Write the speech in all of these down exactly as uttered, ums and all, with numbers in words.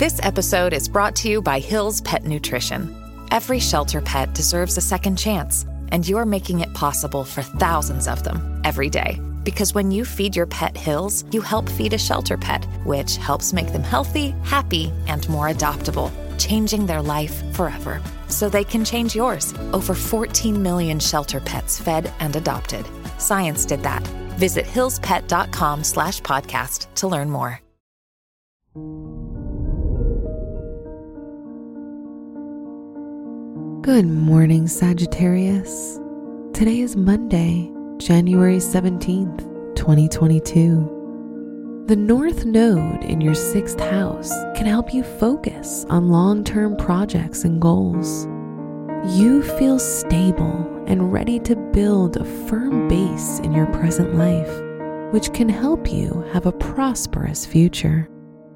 This episode is brought to you by Hill's Pet Nutrition. Every shelter pet deserves a second chance, and you're making it possible for thousands of them every day. Because when you feed your pet Hill's, you help feed a shelter pet, which helps make them healthy, happy, and more adoptable, changing their life forever. So they can change yours. Over fourteen million shelter pets fed and adopted. Science did that. Visit hillspet.com slash podcast to learn more. Good morning, Sagittarius. Today is Monday, January seventeenth, twenty twenty-two. The North Node in your sixth house can help you focus on long-term projects and goals. You feel stable and ready to build a firm base in your present life, which can help you have a prosperous future.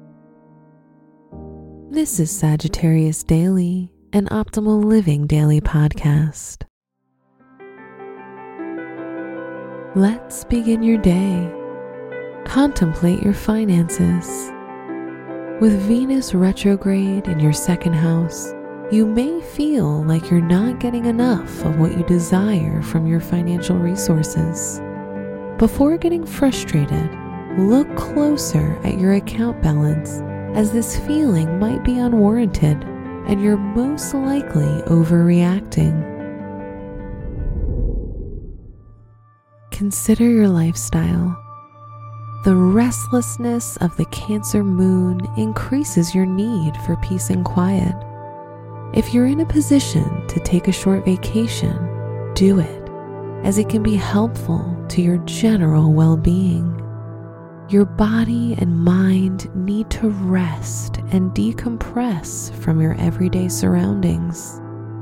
This is Sagittarius Daily, an Optimal Living Daily podcast. Let's begin your day. Contemplate your finances. With Venus retrograde in your second house, you may feel like you're not getting enough of what you desire from your financial resources. Before getting frustrated, look closer at your account balance, as this feeling might be unwarranted and you're most likely overreacting. Consider your lifestyle. The restlessness of the Cancer moon increases your need for peace and quiet. If you're in a position to take a short vacation, do it, as it can be helpful to your general well-being. Your body and mind need to rest and decompress from your everyday surroundings.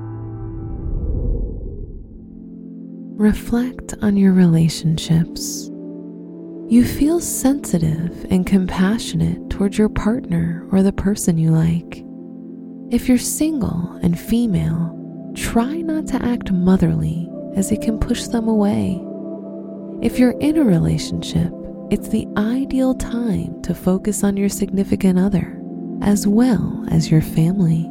Reflect on your relationships. You feel sensitive and compassionate towards your partner or the person you like. If you're single and female, try not to act motherly, as it can push them away. If you're in a relationship, it's the ideal time to focus on your significant other, as well as your family.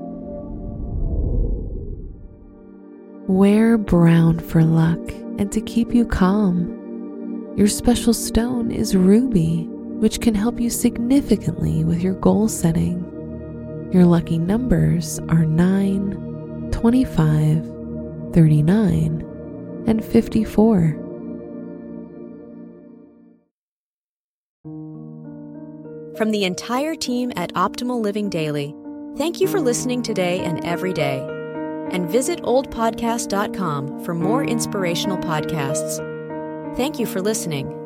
Wear brown for luck and to keep you calm. Your special stone is ruby, which can help you significantly with your goal setting. Your lucky numbers are nine, twenty-five, thirty-nine, and fifty-four. From the entire team at Optimal Living Daily, thank you for listening today and every day. And visit old podcast dot com for more inspirational podcasts. Thank you for listening.